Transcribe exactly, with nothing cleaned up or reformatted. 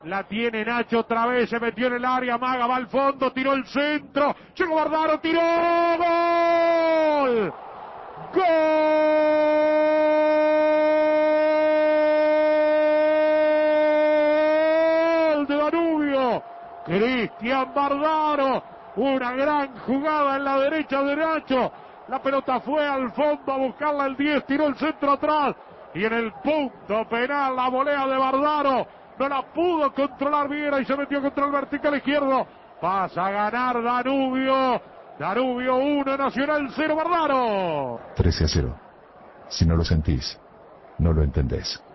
La tiene Nacho otra vez, se metió en el área, Maga va al fondo, tiró el centro, llegó Vardaro, tiró, ¡gol! ¡Gol de Danubio! Cristian Vardaro, una gran jugada en la derecha de Nacho, la pelota fue al fondo a buscarla el diez, tiró el centro atrás, y en el punto penal la volea de Vardaro, no la pudo controlar Viera y se metió contra el vertical izquierdo. Pasa a ganar Danubio. Danubio uno, Nacional cero, Vardaro. trece a cero. Si no lo sentís, no lo entendés.